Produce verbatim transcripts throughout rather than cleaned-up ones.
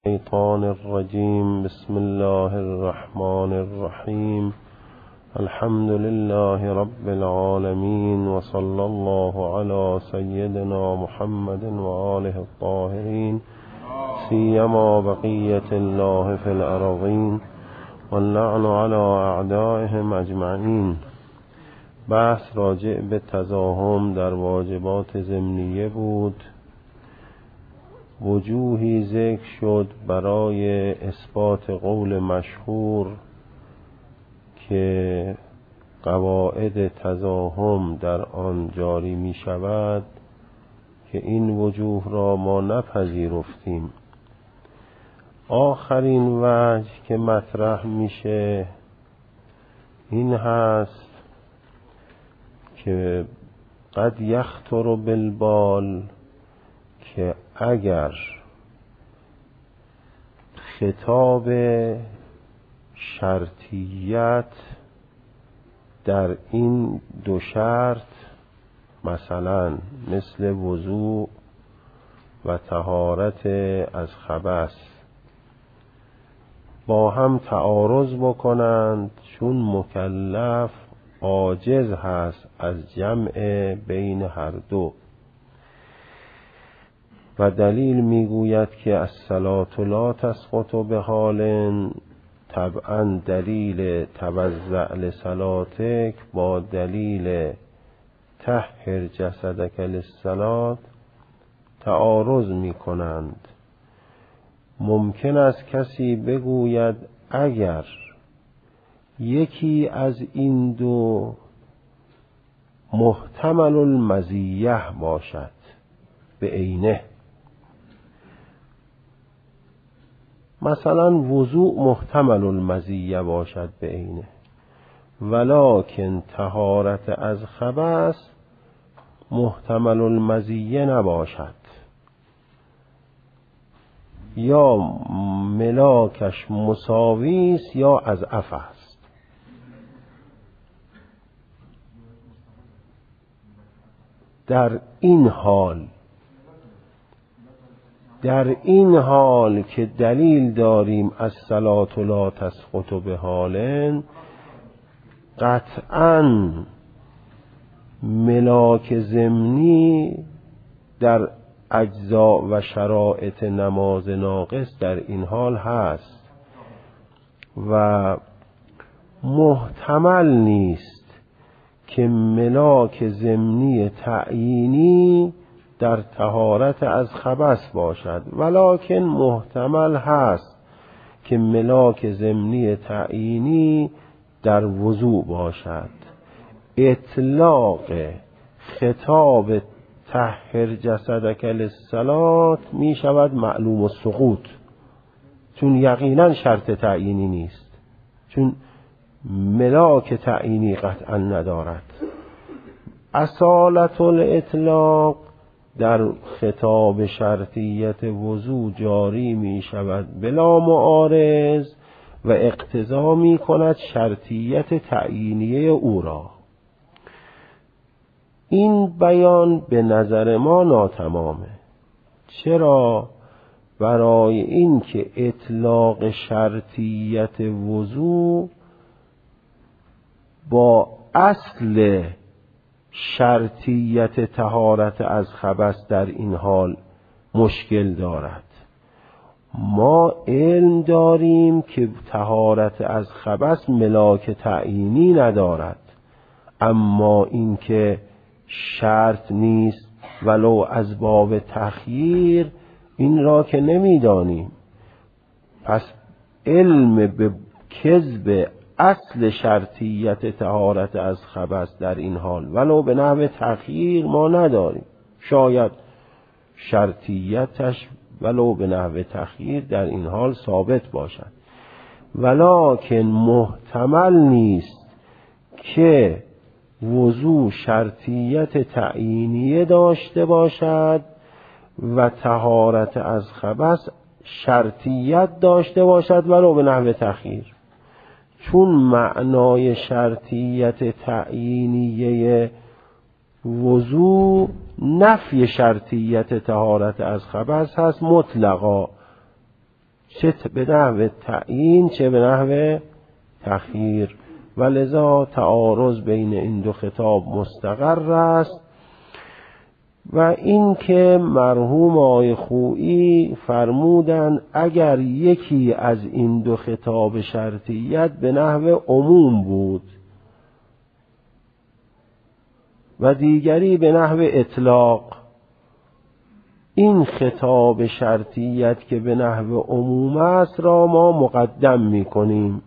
الشيطان الرجيم. بسم الله الرحمن الرحيم. الحمد لله رب العالمين، وصلى الله على سيدنا محمد وآله الطاهرين، سيما بقية الله في الأرضين، واللعن على أعدائهم أجمعين. بحث راجع به تزاحم در واجبات ضمنیه بود. وجوهی ذکر شد برای اثبات قول مشهور که قواعد تزاحم در آن جاری می شود که این وجوه را ما نپذیرفتیم. آخرین وجه که مطرح میشه این هست که قد یخطر بالبال که اگر خطاب شرطیت در این دو شرط، مثلا مثل وضوء و طهارت از خبث، با هم تعارض بکنند، چون مکلف عاجز هست از جمع بین هر دو، و دلیل میگوید که الصلاة لا تسقط بحال، طبعا دلیل توضع لصلاتک با دلیل طهر جسدک للصلاة تعارض میکنند. ممکن است کسی بگوید اگر یکی از این دو محتمل المزیه باشد به عینه، مثلا وضوء محتمل المزیه باشد به عینه، ولکن طهارت از خبث محتمل المزیه نباشد، یا ملاکش مساوی است یا از اضعف است. در این حال در این حال که دلیل داریم الصلاة لا تسقط بحال، قطعاً ملاک ضمنی در اجزا و شرایط نماز ناقص در این حال هست و محتمل نیست که ملاک ضمنی تعیینی در طهارت از خبث باشد، ولکن محتمل هست که ملاک ضمنی تعیینی در وضوء باشد. اطلاق خطاب طهر جسدک للصلاة می شود معلوم السقوط، چون یقینا شرط تعیینی نیست، چون ملاک تعیینی قطعا ندارد. اصالت الاطلاق در خطاب شرطیت وضوء جاری می شود بلا معارض و اقتضا می کند شرطیت تعیینیه او را. این بیان به نظر ما ناتمامه. چرا؟ برای این که اطلاق شرطیت وضوء با اصل شرطیت طهارت از خبث در این حال مشکل دارد. ما علم داریم که طهارت از خبث ملاک تعیینی ندارد، اما این که شرط نیست ولو از باب تخییر، این را که نمیدانیم. پس علم به کذب اصل شرطیت طهارت از خبث در این حال ولو به نحو تخییر ما نداریم. شاید شرطیتش ولو به نحو تخییر در این حال ثابت باشد، ولکن محتمل نیست که وضوء شرطیت تعیینیه داشته باشد و طهارت از خبث شرطیت داشته باشد ولو به نحو تخییر، چون معنای شرطیت تعیینیه وضوء نفی شرطیت طهارت از خبث هست مطلقا، چه به نحو تعیین چه به نحو تخییر، و لذا تعارض بین این دو خطاب مستقر است. و این که مرحوم آقای خویی فرمودن اگر یکی از این دو خطاب شرطیت به نحو عموم بود و دیگری به نحو اطلاق، این خطاب شرطیت که به نحو عموم است را ما مقدم می کنیم.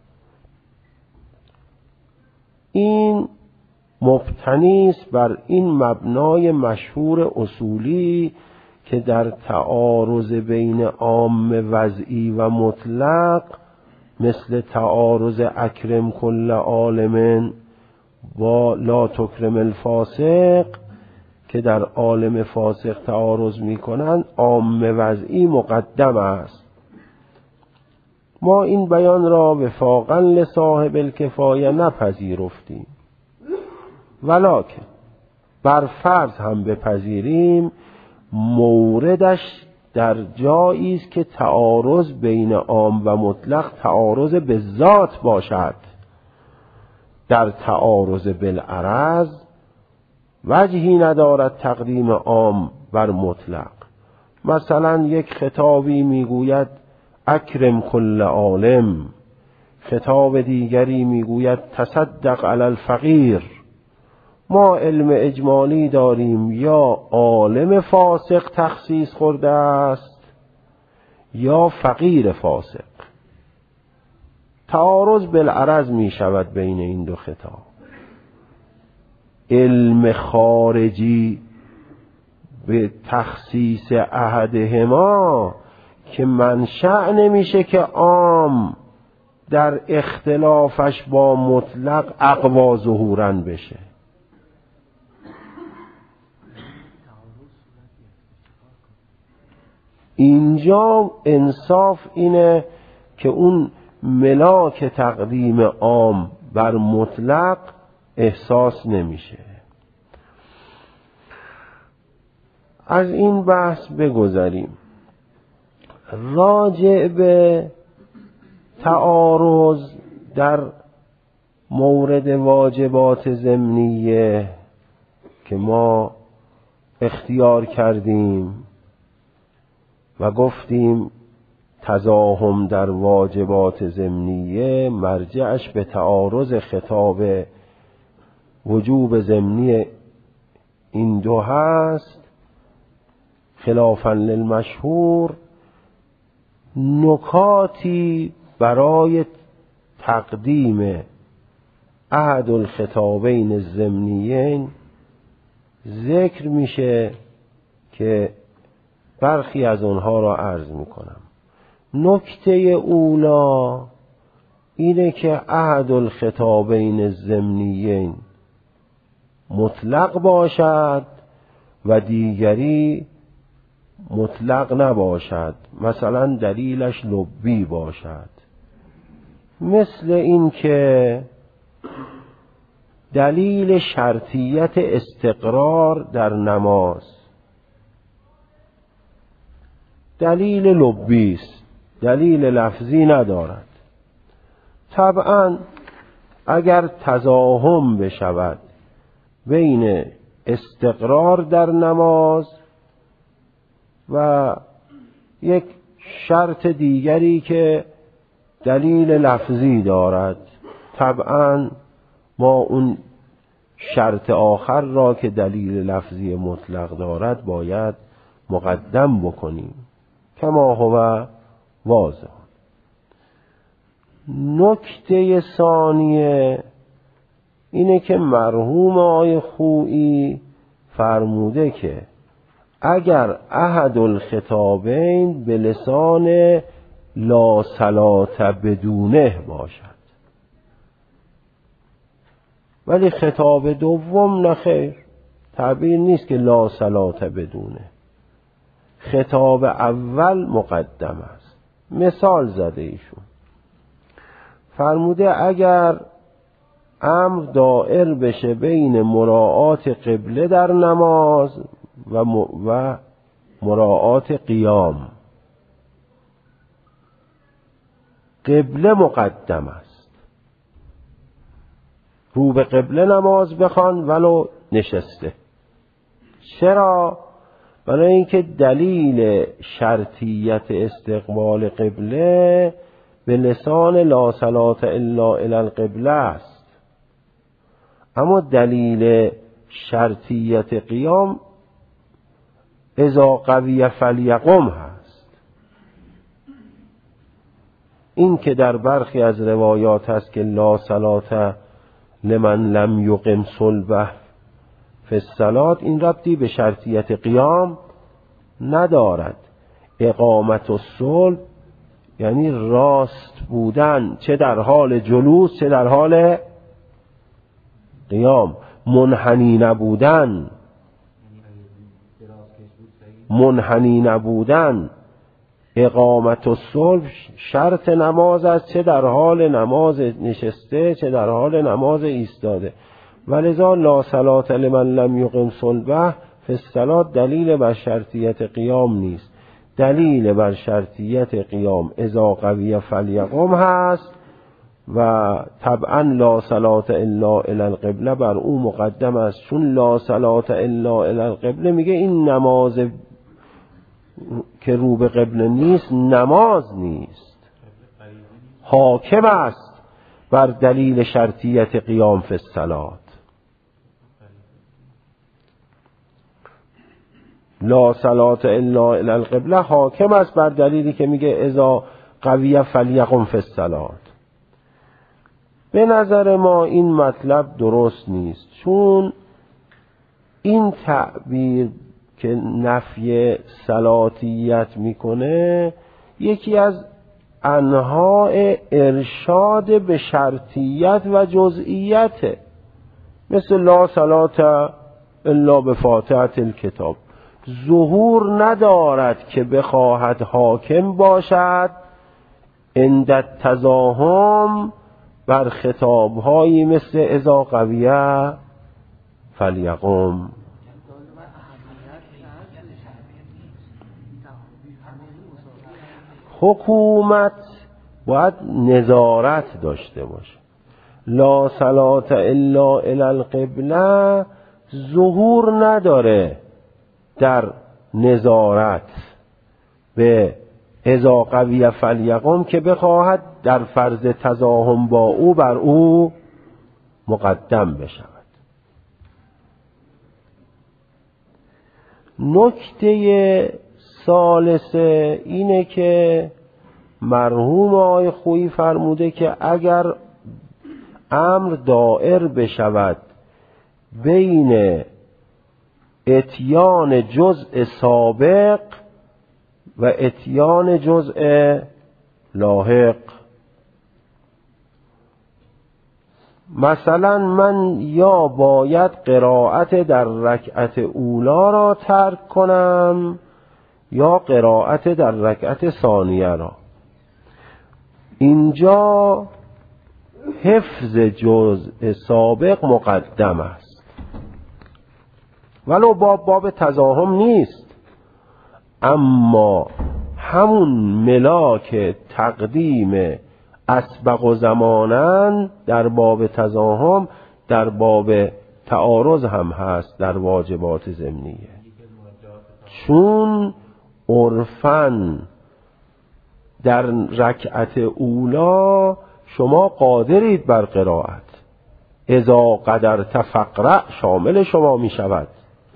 این مبتنی است بر این مبنای مشهور اصولی که در تعارض بین عام وضعی و مطلق، مثل تعارض اکرم کل عالم با لا تکرم الفاسق که در عالم فاسق تعارض می کنند، عام وضعی مقدم است. ما این بیان را وفاقا لصاحب الکفایه نپذیرفتیم، ولکن بر فرض هم بپذیریم موردش در جایی است که تعارض بین عام و مطلق تعارض به ذات باشد. در تعارض بالعرض وجهی ندارد تقدیم عام بر مطلق. مثلا یک خطابی میگوید اکرم کل عالم، خطاب دیگری میگوید تصدق علی الفقیر. ما علم اجمالی داریم یا عالم فاسق تخصیص خورده است یا فقیر فاسق. تعارض بالعرض می شود بین این دو خطاب. علم خارجی به تخصیص احدهما که منشأ نمیشه که عام در اختلافش با مطلق اقوا ظهوراً بشه. اینجا انصاف اینه که اون ملاک تقدیم عام بر مطلق احساس نمیشه. از این بحث بگذریم. راجع به تعارض در مورد واجبات ضمنیه که ما اختیار کردیم و گفتیم تزاحم در واجبات ضمنیه مرجعش به تعارض خطاب وجوب ضمنی این دو هست، خلافاً للمشهور نکاتی برای تقدیم احد الخطابین الضمنیین ذکر میشه که برخی از اونها را عرض میکنم. نکته اولا اینه که احد الخطابین الضمنیین مطلق باشد و دیگری مطلق نباشد، مثلا دلیلش لبی باشد، مثل این که دلیل شرطیت استقرار در نماز دلیل لبی است، دلیل لفظی ندارد. طبعا اگر تزاحم بشود بین استقرار در نماز و یک شرط دیگری که دلیل لفظی دارد، طبعا ما اون شرط آخر را که دلیل لفظی مطلق دارد باید مقدم بکنیم کما هو واضح. نکته ثانیه اینه که مرحوم آقای خویی فرموده که اگر احد الخطابین به لسان لا صلات بدونه باشد، ولی خطاب دوم نخیر، تعبیر نیست که لا صلات بدونه، خطاب اول مقدم است. مثال زده ایشون فرموده اگر امر دائر بشه بین مراعات قبله در نماز و, م... و مراعات قیام، قبله مقدم است. رو به قبله نماز بخوان ولو نشسته. چرا؟ برای اینکه دلیل شرطیت استقبال قبله به لسان لا صلاة الا الی القبله است، اما دلیل شرطیت قیام اذا قوی فلیقم هست. این که در برخی از روایات هست که لا صلاة لمن لم یقم صلبه فی الصلاة، این ربطی به شرطیت قیام ندارد. اقامت الصلب یعنی راست بودن، چه در حال جلوس چه در حال قیام. منحنی نبودن، منحنی نبودن اقامت الصلب شرط نماز است، چه در حال نماز نشسته چه در حال نماز ایستاده. ولذا لا صلاة لمن لم یقم صلبه فی الصلاة دلیل بر شرطیت قیام نیست. دلیل بر شرطیت قیام اذا قوی فلیقم هست و طبعا لا صلاة الا الی القبله بر او مقدم است، چون لا صلاة الا الی القبله میگه این نماز که رو به قبله نیست نماز نیست، حاکم است بر دلیل شرطیت قیام فی الصلاة. لا صلاة الا الی القبله حاکم است بر دلیلی که میگه اذا قوی فلیقم فی الصلاة. به نظر ما این مطلب درست نیست، چون این تعبیر که نفی صلاتیت میکنه یکی از انواع ارشاد به شرطیت و جزئیته، مثل لا صلاة الا بفاتحة الکتاب. ظهور ندارد که بخواهد حاکم باشد عند التزاحم بر خطابهایی مثل اذا قویه فلیقم. حکومت باید نظارت داشته باشه. لا صلاة الا الی القبله ظهور نداره در نظارت به اذا قوی فلیقم که بخواهد در فرض تزاحم با او بر او مقدم بشود. نکته ثالثه اینه که مرحوم آقای خویی فرموده که اگر امر دائر بشود بین اتیان جزء سابق و اتیان جزء لاحق، مثلا من یا باید قرائت در رکعت اولا را ترک کنم یا قرائت در رکعت ثانیه را. اینجا حفظ جزء سابق مقدم است، ولو باب باب تزاحم نیست، اما همون ملاک تقدیم اسبق و زمانن در باب تزاحم در باب تعارض هم هست در واجبات ضمنیه، چون عرفاً در رکعت اولا شما قادرید بر قرائت، اذا قدرت فقرأ شامل شما می شود.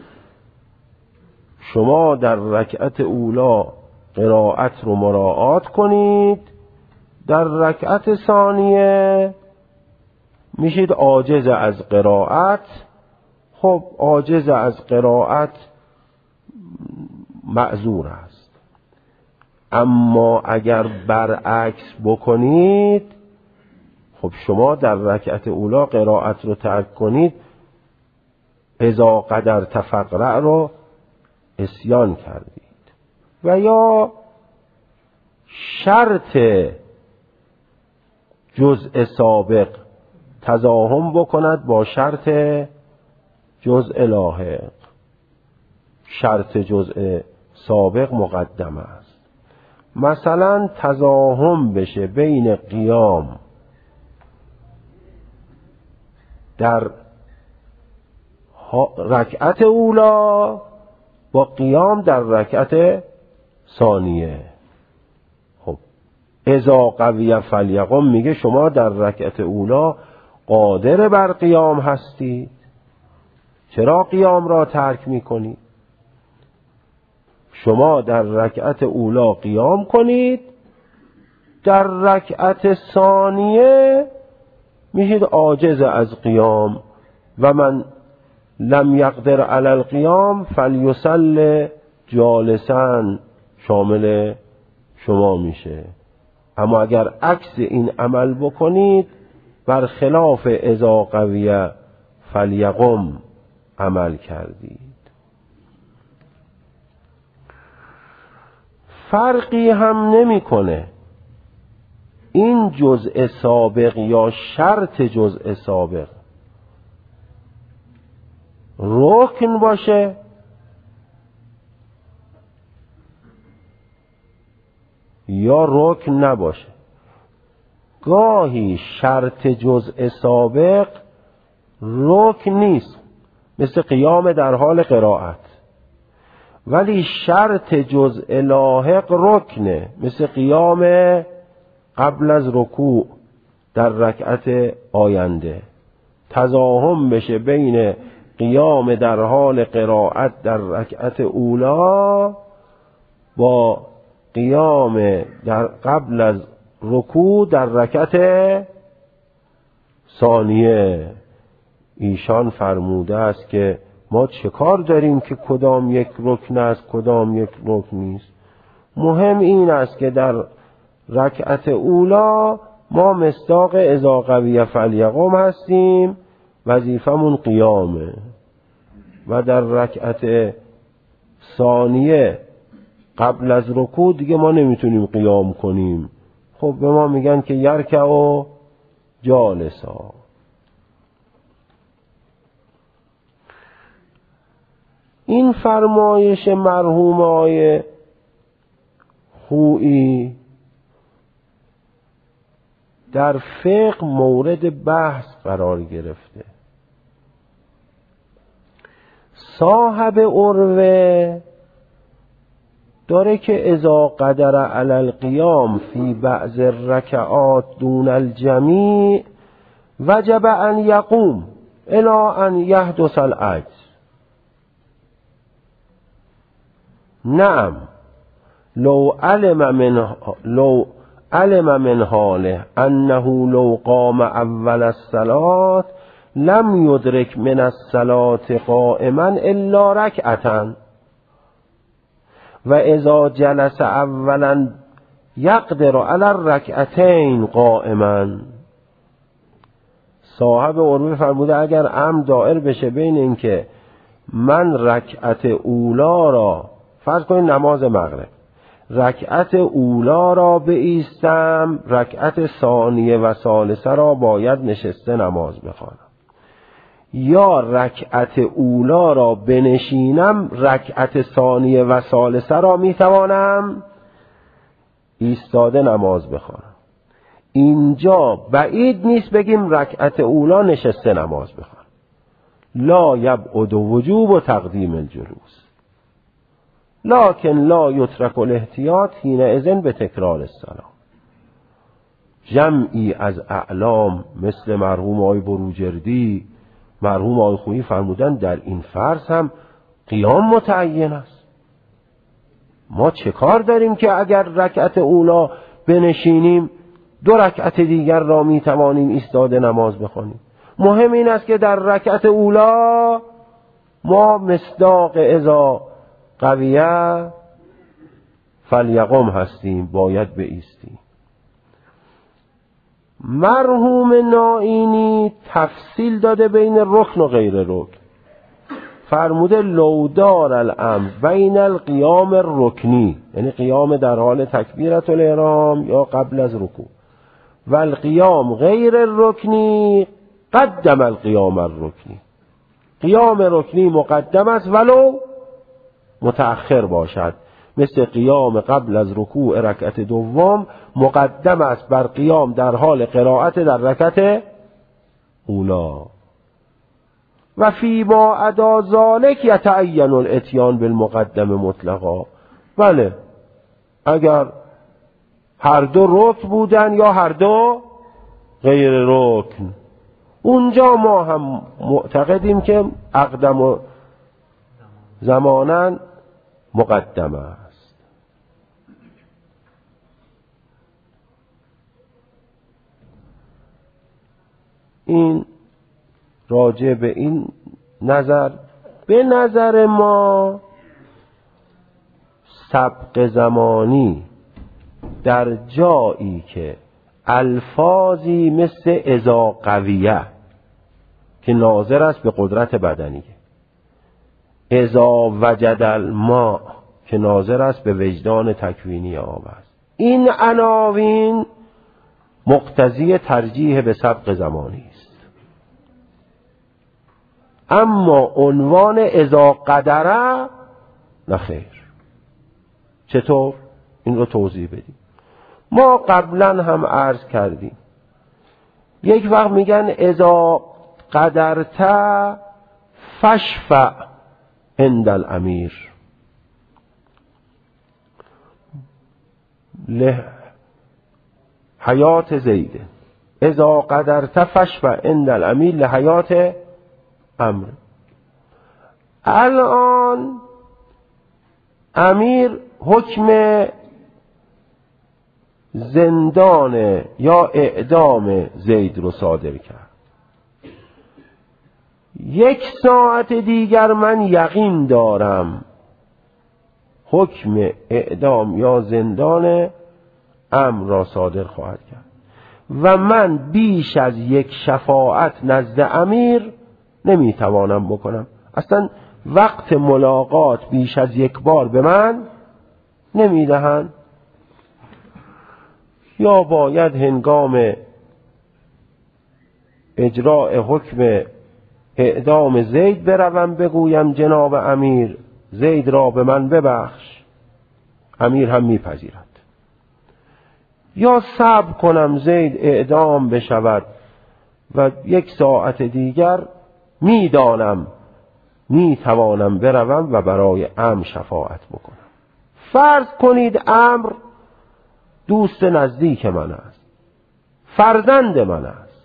شما در رکعت اولا قرائت رو مراعات کنید، در رکعت ثانیه میشید عاجز از قرائت. خب عاجز از قرائت معذور است، اما اگر برعکس بکنید، خب شما در رکعت اولا قرائت رو ترک کنید، اذا قدرت فقرأ رو عصیان کردید. و یا شرط جزء سابق تزاحم بکند با شرط جزء لاحق، شرط جزء سابق مقدم است. مثلا تزاحم بشه بین قیام در رکعت اولا با قیام در رکعت ثانیه. خب اذا قوی فلیقم میگه شما در رکعت اولا قادر بر قیام هستید، چرا قیام را ترک میکنید؟ شما در رکعت اولا قیام کنید، در رکعت ثانیه میشید عاجز از قیام. و من لم یقدر علی القیام فلیصلی جالسا شامل شما میشه. اما اگر عکس این عمل بکنید بر خلاف اذا قوی فلیقم عمل کردید. فرقی هم نمیکنه این جزء سابق یا شرط جزء سابق رکن باشه یا رکن نباشه. گاهی شرط جزء سابق رکن نیست، مثل قیام در حال قرائت، ولی شرط جزء لاحق رکنه، مثل قیام قبل از رکوع در رکعت آینده. تزاحم بشه بین قیام در حال قرائت در رکعت اولا با قیام در قبل از رکوع در رکعت ثانیه. ایشان فرموده است که ما چه کار داریم که کدام یک رکن است کدام یک رکن نیست. مهم این است که در رکعت اولا ما مصداق اذا قوی فلیقم هستیم، وظیفمون قیامه، و در رکعت ثانیه قبل از رکوع دیگه ما نمیتونیم قیام کنیم. خب به ما میگن که یرکع جالسا. این فرمایش مرحوم آقای خویی در فقه مورد بحث قرار گرفته. صاحب عروه داره که اذا قدر علی القیام فی بعض الرکعات دون الجمیع وجب ان یقوم الی ان یحدث العجز. نعم لو علم من لو علم من حاله انه لو قام اول الصلاة لم يدرك من الصلاة قائما الا ركعة و اذا جلس اولا یقدر علی الرکعتین قائما. صاحب عروه فرموده اگر امر دائر بشه بین این که من رکعت اولا را، فرض کنید نماز مغرب، رکعت اولا را بایستم، رکعت ثانیه و ثالثه را باید نشسته نماز بخوانم، یا رکعت اولا را بنشینم، رکعت ثانیه و ثالثه را میتوانم ایستاده نماز بخوانم. اینجا بعید نیست بگیم رکعت اولا نشسته نماز بخوانم. لا یبعد وجوب تقدیم الجلوس، لکن لا یترک الاحتیاط حینئذ به تکرار السلام. جمعی از اعلام مثل مرحوم آقای بروجردی، مرحوم آقای خویی فرمودن در این فرض هم قیام متعین است. ما چه کار داریم که اگر رکعت اولا بنشینیم دو رکعت دیگر را می توانیم ایستاده نماز بخوانیم؟ مهم این است که در رکعت اولا ما مصداق اذا قویه فلیقم هستیم، باید بایستیم. مرحوم نائینی تفصیل داده بین رکن و غیر رکن. فرموده لودار الامر بین القیام الرکنی، یعنی قیام در حال تکبیرت الاحرام یا قبل از رکوع، و القیام غیر الرکنی قدم القیام الرکنی. قیام رکنی مقدم است ولو متأخر باشد. مثل قیام قبل از رکوع رکعت دوم مقدم است بر قیام در حال قرائت در رکعت اولا. و فی ما عدا ذلک یتعین الاتیان بالمقدم مطلقا. بله اگر هر دو رکن بودن یا هر دو غیر رکن، اونجا ما هم معتقدیم که اقدم و زمانا مقدم است. این راجع به این نظر. به نظر ما سبق زمانی در جایی که الفاظی مثل اذا قویه که ناظر است به قدرت بدنیه، اذا وجد الماء که ناظر است به وجدان تکوینی آب است، این عناوین مقتضی ترجیح به سبق زمانی است. اما عنوان اذا قدره نه خیر. چطور؟ این رو توضیح بدیم. ما قبلا هم عرض کردیم یک وقت میگن اذا قدرت فشفع عند الامیر، له حیات زید، اذا قدرت فشفع عند الامیر لحیات امر. الان امیر حکم زندان یا اعدام زید رو صادر کرد. یک ساعت دیگر من یقین دارم حکم اعدام یا زندان امر را صادر خواهد کرد و من بیش از یک شفاعت نزد امیر نمیتوانم بکنم. اصلا وقت ملاقات بیش از یک بار به من نمیدهند. یا باید هنگام اجراء حکم اعدام زید بروم بگویم جناب امیر زید را به من ببخش، امیر هم میپذیرد. یا صبر کنم زید اعدام بشود و یک ساعت دیگر میدانم میتوانم بروم و برای امر شفاعت بکنم. فرض کنید امر دوست نزدیک من است، فرزند من است،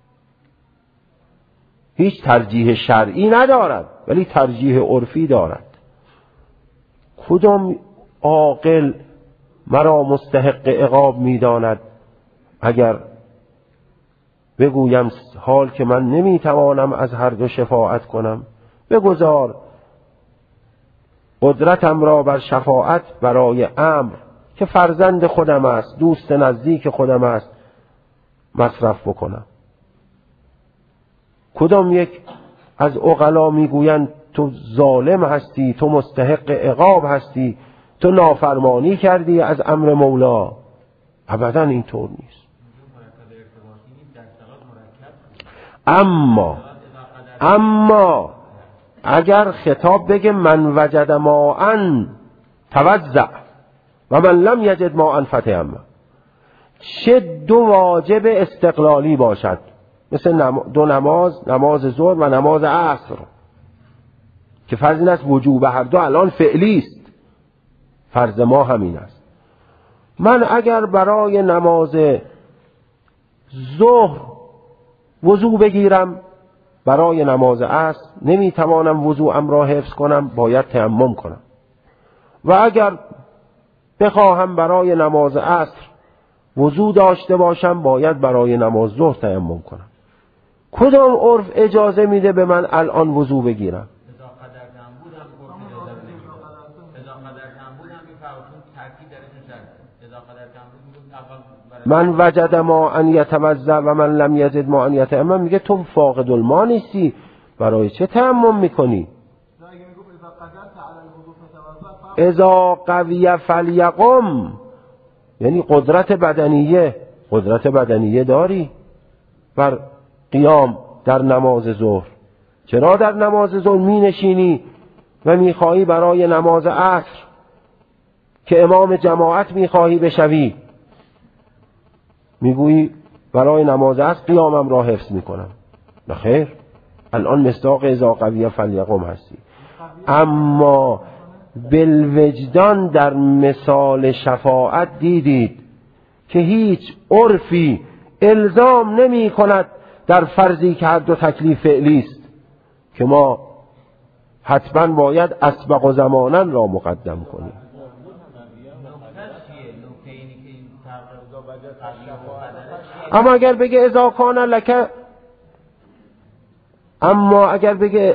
هیچ ترجیح شرعی ندارد ولی ترجیح عرفی دارد. کدام عاقل مرا مستحق عقاب می‌داند اگر بگویم حال که من نمیتوانم از هر دو شفاعت کنم، بگذار قدرتم را بر شفاعت برای امر که فرزند خودم است، دوست نزدیک خودم است، مصرف بکنم. کدام یک از عقلا میگویند تو ظالم هستی، تو مستحق عقاب هستی، تو نافرمانی کردی از امر مولا؟ ابدا اینطور نیست. اما اما اگر خطاب بگه من وجد ماء توضأ و من لم یجد ماء فتیمم، چه دو واجب استقلالی باشد، مثل دو نماز، نماز ظهر و نماز عصر که فرض این است وجوب هر دو الان فعلی است، فرض ما همین است. من اگر برای نماز ظهر وضو بگیرم، برای نماز عصر نمیتوانم وضوءم را حفظ کنم، باید تیمم کنم. و اگر بخواهم برای نماز عصر وضو داشته باشم، باید برای نماز ظهر تیمم کنم. کدام عرف اجازه میده به من الان وضو بگیرم؟ من وجد ما ان یتوضا و من لم یجد ما ان یتیمم، میگه تو فاقد الماء نیستی، برای چه تیمم میکنی؟ اذا قوی فلیقم، یعنی قدرت بدنیه، قدرت بدنیه داری بر قیام در نماز ظهر، چرا در نماز ظهر می نشینی و می خواهی برای نماز عصر که امام جماعت میخواهی بشوی، میگویی برای نماز عصر قیامم را حفظ میکنم. نه خیر، الان مصداق اذا قوی فلیقم هستی. اما بالوجدان در مثال شفاعت دیدید که هیچ عرفی الزام نمی کند در فرضی که هر دو تکلیف فعلی است که ما حتما باید اسبق و زمانن را مقدم کنیم. اما اگر بگه اذا کان لک، اما اگر بگه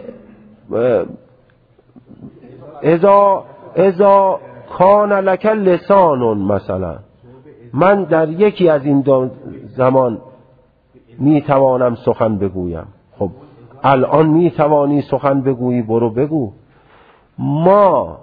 اذا اذا کان لک لسان، مثلا من در یکی از این دو زمان می توانم سخن بگویم. خب الان می توانی سخن بگویی، برو بگو. ما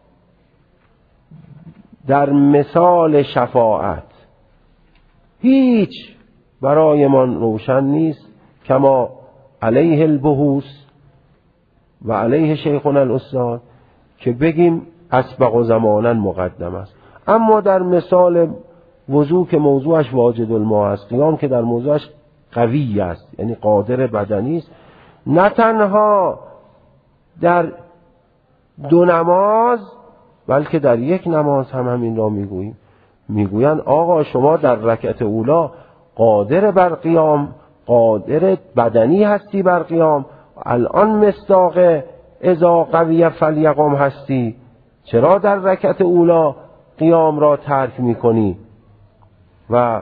در مثال شفاعت هیچ برایمان روشن نیست، کما علیه البحوث و علیه شیخنا الاستاد، که بگیم اسبق و زمانا مقدم است. اما در مثال وضو که موضوعش واجد الماء است، قیام که در موضوعش قوی است، یعنی قادر بدنی است، نه تنها در دو نماز بلکه در یک نماز هم همین را میگوییم. میگویند آقا شما در رکعت اولا قادر بر قیام، قادر بدنی هستی بر قیام، الان مصداق اذا قوی فلیقم هستی، چرا در رکعت اولا قیام را ترک میکنی؟ و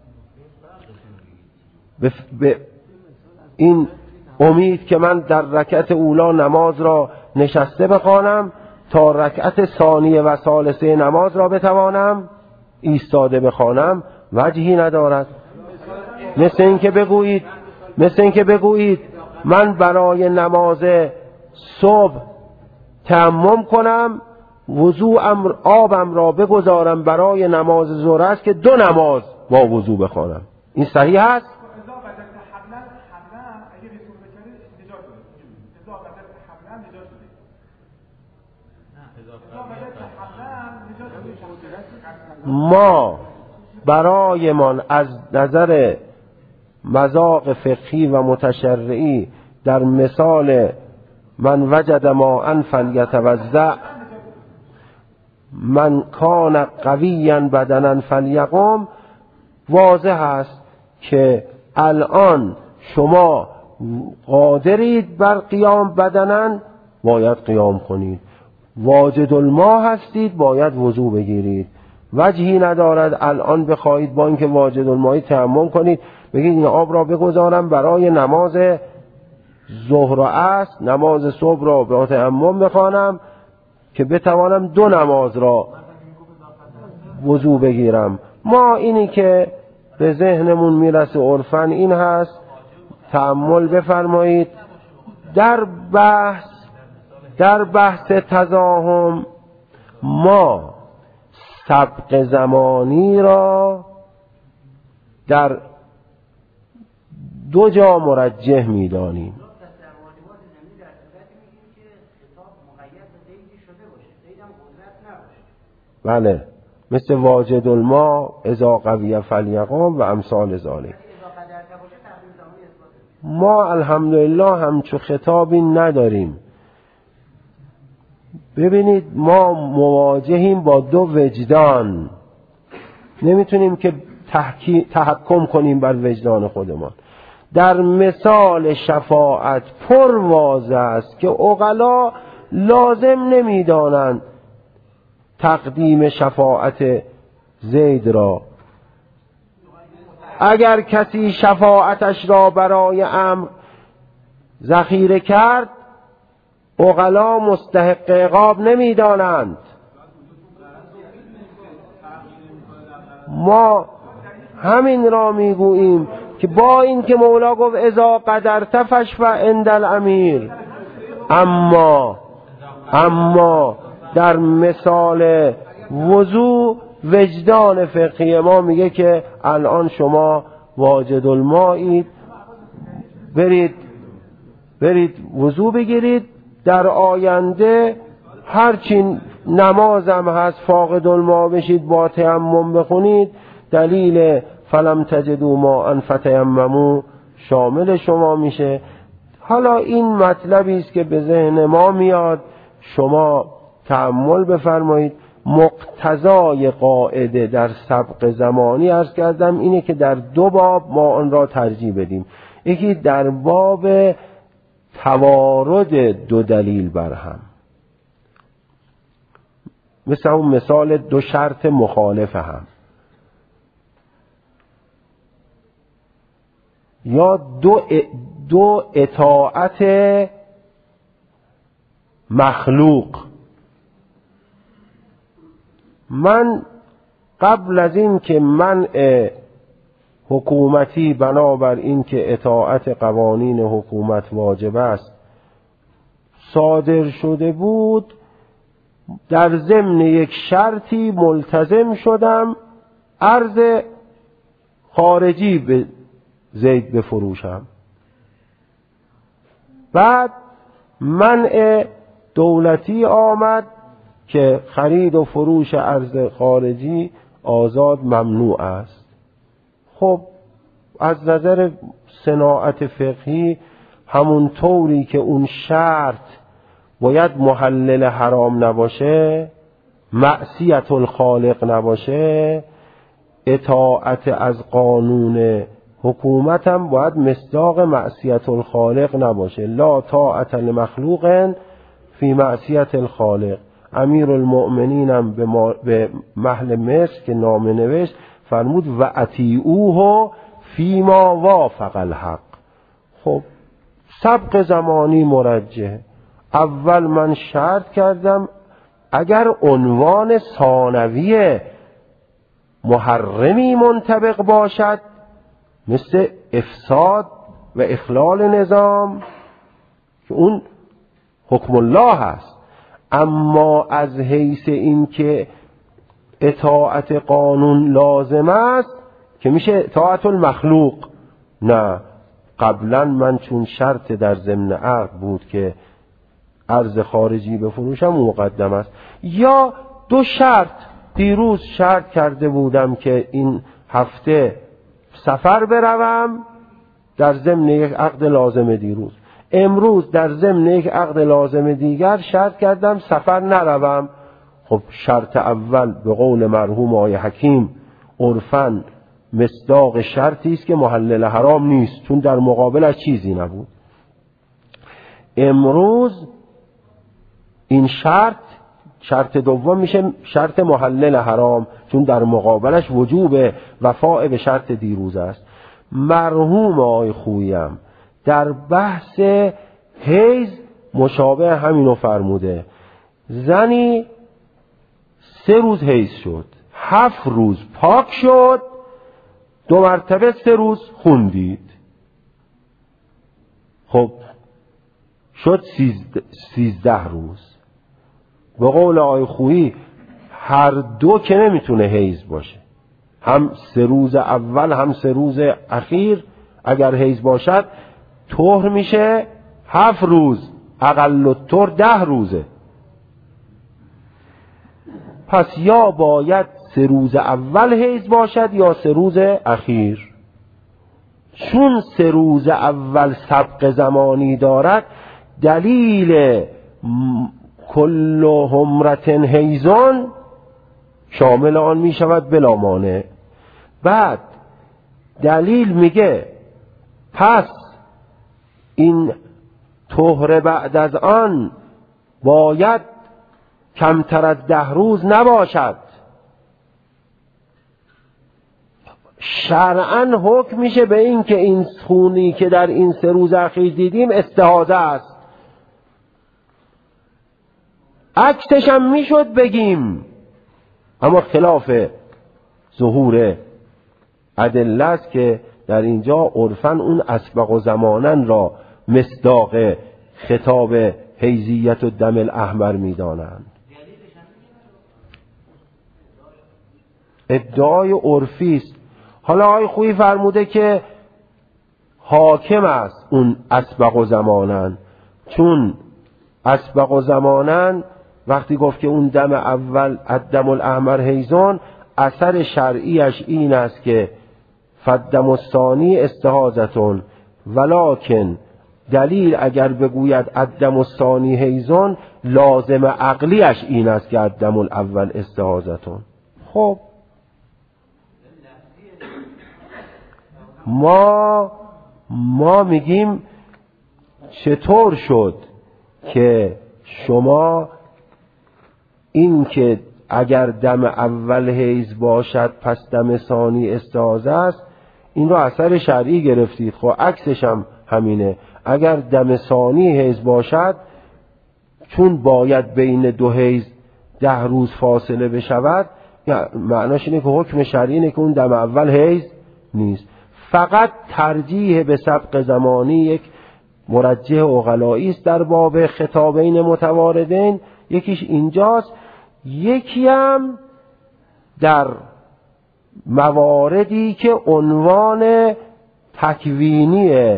به این امید که من در رکعت اولا نماز را نشسته بخوانم تا رکعت ثانیه و ثالثه نماز را بتوانم ایستاده بخوانم، وجهی ندارد. مثل این که بگویید مثل این که بگویید من برای نماز صبح تیمم کنم، وضوءم آبم را بگذارم برای نماز ظهر است که دو نماز با وضو بخوانم. این صحیح است؟ ما برایمان از نظر مذاق فقهی و متشرعی در مثال من وجد ماء فلیتوضأ، من کان قویا بدنا فلیقم، واضح است که الان شما قادرید بر قیام بدنا، باید قیام کنید. واجد الماء هستید، باید وضو بگیرید. وجهی ندارد الان بخواهید با اینکه واجد الماء تیمم کنید بگید این آب را بگذارم برای نماز ظهر و عصر، نماز صبح را با تیمم بخوانم که بتوانم دو نماز را وضو بگیرم. ما اینی که به ذهنمون میرسه عرفاً این هست، تأمل بفرمایید در بحث در بحث تزاحم ما سبق زمانی را در دو جا مرجح می‌دانیم. بله، مثل واجد الماء، اذا قوی فلیقم و امثال ذالک. ما الحمدلله همچو خطابی نداریم. ببینید ما مواجهیم با دو وجدان، نمیتونیم که تحکم کنیم بر وجدان خودمان. در مثال شفاعت پر واضح است که عقلا لازم نمیدانند تقدیم شفاعت زید را. اگر کسی شفاعتش را برای امر ذخیره کرد، عقلا مستحق عقاب نمیدانند. ما همین را میگوییم که با این که مولا گفت اذا قدرت فاشفع عند الامیر، اما اما در مثال وضو وجدان فقهی ما میگه که الان شما واجد المائید، برید برید وضو بگیرید، در آینده هرچین نمازم هست فاقد الماء بشید با تیمم بخونید، دلیل فلم تجدوا ماء فتیمموا شامل شما میشه. حالا این مطلبی است که به ذهن ما میاد، شما تأمل بفرمایید. مقتضای قاعده در سبق زمانی عرض کردم اینه که در دو باب ما آن را ترجیح بدیم. یکی در باب توارد دو دلیل بر هم، مثل اون مثال دو شرط مخالف هم، یا دو دو اطاعت مخلوق. من قبل از این که منع حکومتی بنابر این که اطاعت قوانین حکومت واجب است صادر شده بود، در ضمن یک شرطی ملتزم شدم ارز خارجی به زید بفروشم. بعد منع دولتی آمد که خرید و فروش ارز خارجی آزاد ممنوع است. خب از نظر صناعت فقهی همون طوری که اون شرط باید محلل حرام نباشه، معصیت الخالق نباشه، اطاعت از قانون حکومت هم باید مصداق معصیت الخالق نباشه. لا طاعت لمخلوق فی معصیت الخالق. امیر المؤمنین هم به محل مصر که نامه نوشت فرمود و اطیعوه فیما وافق الحق. خب سبق زمانی مرجح. اول من شرط کردم اگر عنوان ثانوی محرمی منطبق باشد مثل افساد و اخلال نظام که اون حکم الله هست، اما از حیث این که اطاعت قانون لازم است که میشه اطاعت المخلوق، نه. قبلا من چون شرط در ضمن عقد بود که ارز خارجی بفروشم مقدم است. یا دو شرط، دیروز شرط کرده بودم که این هفته سفر بروم در ضمن یک عقد لازم دیروز، امروز در ضمن یک عقد لازم دیگر شرط کردم سفر نروم. خب شرط اول به قول مرحوم آقای حکیم عرفاً مصداق شرطی است که محلل حرام نیست، چون در مقابلش چیزی نبود. امروز این شرط شرط دوم میشه شرط محلل حرام، چون در مقابلش وجوب وفاء به شرط دیروز است. مرحوم آقای خوییم در بحث حیض مشابه همینو فرموده. زنی سه روز حیض شد، هفت روز پاک شد، دو مرتبه سه روز خوندید، خب شد سیزده, سیزده روز. به قول آقای خویی هر دو که نمیتونه حیض باشه، هم سه روز اول هم سه روز اخیر اگر حیض باشد طهر میشه هفت روز، اقل الطهر ده روزه. پس یا باید سه روز اول حیض باشد یا سه روز اخیر. چون سه روز اول سبق زمانی دارد، دلیل کل حمرت حیضان شامل آن می شود بلا مانع. بعد دلیل میگه پس این طهر بعد از آن باید کمتر از ده روز نباشد. شرعاً حکم میشه به این که این خونی که در این سه روز اخیر دیدیم استحاضه است. عکسش هم میشد بگیم، اما خلاف ظهور ادله است که در اینجا عرفاً اون اسبق و زمانن را مصداق خطاب حیزیت و دم الاحمر میدانند. ادعای عرفی است. حالا آقای خویی فرموده که حاکم است اون اسبق و زمانن، چون اسبق و زمانن وقتی گفت که اون دم اول الدم الاحمر حیزان، اثر شرعیش این است که فالدم الثانی استحاضتون، ولکن دلیل اگر بگوید الدم الثانی حیزان، لازم عقلیش این است که الدم الاول استحاضتون. خب ما ما میگیم چطور شد که شما این که اگر دم اول حیض باشد پس دم ثانی استحاضه است، این رو اثر شرعی گرفتید. خب عکسش هم همینه، اگر دم ثانی حیض باشد چون باید بین دو حیض ده روز فاصله بشود، معناش اینه که حکم شرعی اینه که اون دم اول حیض نیست. فقط ترجیح به سبق زمانی یک مرجح عقلایی است در باب خطابین متواردین، یکیش اینجاست، یکی هم در مواردی که عنوان تکوینی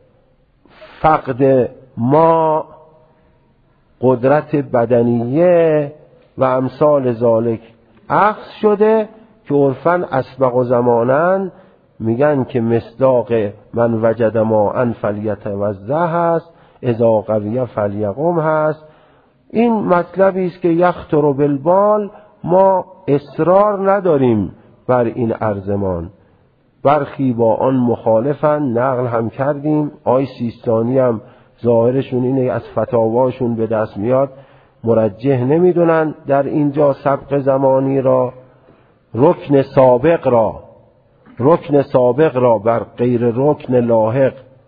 فقد ما قدرت بدنیه و امثال ذالک اخذ شده که عرفاً اسبق و زماناً میگن که مصداق من وجد ماء فلیتوضأ هست، اذا قوی فلیقم هست. این مطلبی است که یخطر بالبال، ما اصرار نداریم بر این ارزمان، برخی با آن مخالفن، نقل هم کردیم. آی سیستانی هم ظاهرشون اینه از فتاواشون به دست میاد، مرجح نمیدونن در اینجا سبق زمانی را، رکن سابق را رکن سابق را بر غیر رکن لاحق،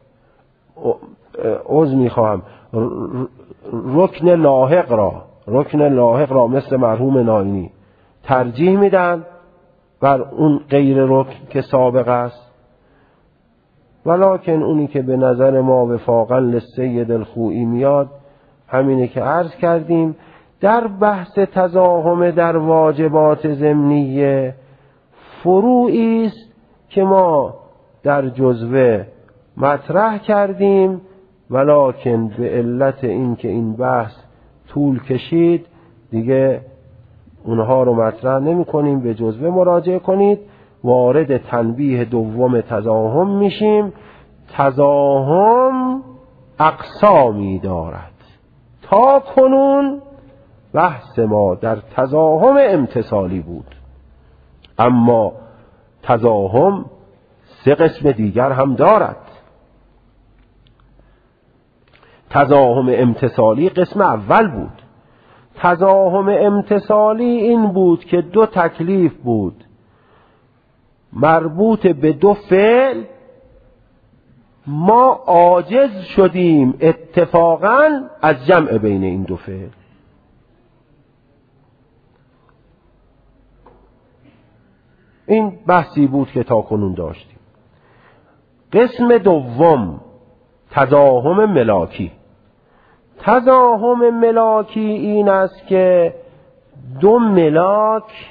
عذر میخواهم، رکن لاحق را رکن لاحق را مثل مرحوم ناینی ترجیح میدن بر اون غیر رکن که سابق است. ولکن اونی که به نظر ما وفاقا للسید الخوئی میاد همینه که عرض کردیم. در بحث تزاحم در واجبات ضمنیه فروعی است که ما در جزوه مطرح کردیم، ولکن به علت این که این بحث طول کشید دیگه اونها رو مطرح نمی کنیم، به جزوه مراجعه کنید. وارد تنبیه دوم تزاحم میشیم. تزاحم اقسامی دارد. تا کنون بحث ما در تزاحم امتصالی بود، اما تزاحم سه قسم دیگر هم دارد. تزاحم امتصالی قسم اول بود. تزاحم امتصالی این بود که دو تکلیف بود مربوط به دو فعل، ما عاجز شدیم اتفاقاً از جمع بین این دو فعل. این بحثی بود که تا کنون داشتیم. قسم دوم تزاحم ملاکی. تزاحم ملاکی این است که دو ملاک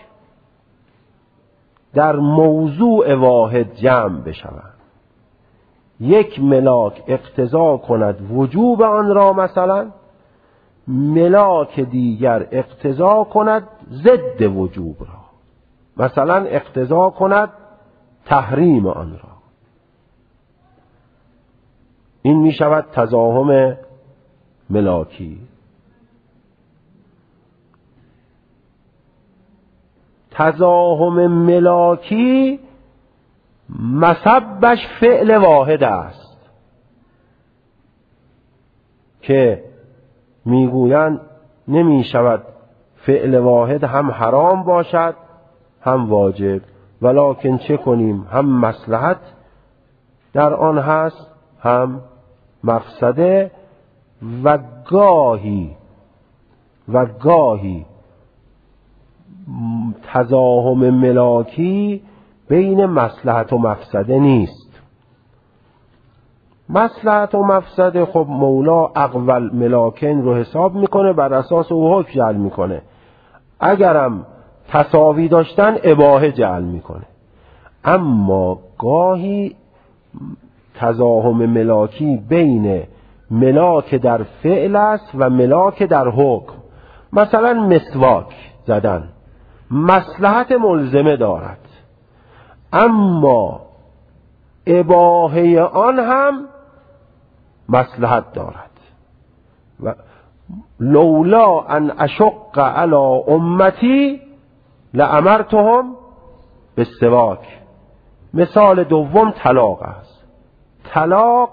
در موضوع واحد جمع بشوند. یک ملاک اقتضا کند وجوب آن را، مثلا ملاک دیگر اقتضا کند ضد وجوب را، مثلا اقتضا کند تحریم آن را. این می شود تزاحم ملاکی. تزاحم ملاکی مسبش فعل واحد است که میگویند نمی شود فعل واحد هم حرام باشد هم واجب، ولکن چه کنیم، هم مصلحت در آن هست هم مفسده، و گاهی و گاهی تزاحم ملاکی بین مصلحت و مفسده نیست. مصلحت و مفسده خب مولا اقول ملاکن رو حساب میکنه، بر اساس او حکم جعل میکنه. اگرم تساوی داشتن اباحه جعل میکنه. اما گاهی تزاحم ملاکی بین ملاک در فعل است و ملاک در حکم. مثلا مسواک زدن مصلحت ملزمه دارد، اما اباحه آن هم مصلحت دارد. و لولا ان اشق علی امتی لامرتهم بالسواک. مثال دوم طلاق است. طلاق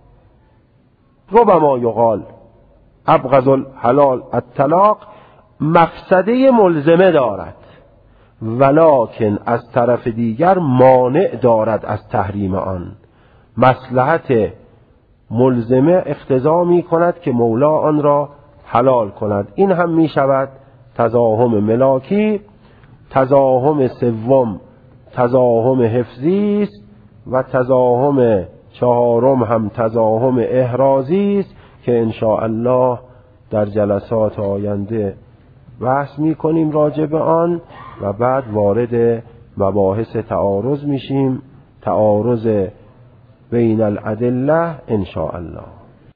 ربما یقال ابغض الحلال الطلاق، مفسده ملزمه دارد ولکن از طرف دیگر مانع دارد از تحریم آن. مصلحت ملزمه اقتضا می کند که مولا آن را حلال کند. این هم می شود تزاحم ملاکی. تزاحم سوم تزاحم حفظی است و تزاحم چهارم هم تزاحم احرازی است که ان شاء الله در جلسات آینده بحث می کنیم راجع به آن و بعد وارد مباحث تعارض میشیم، تعارض بین الادله ان شاء الله.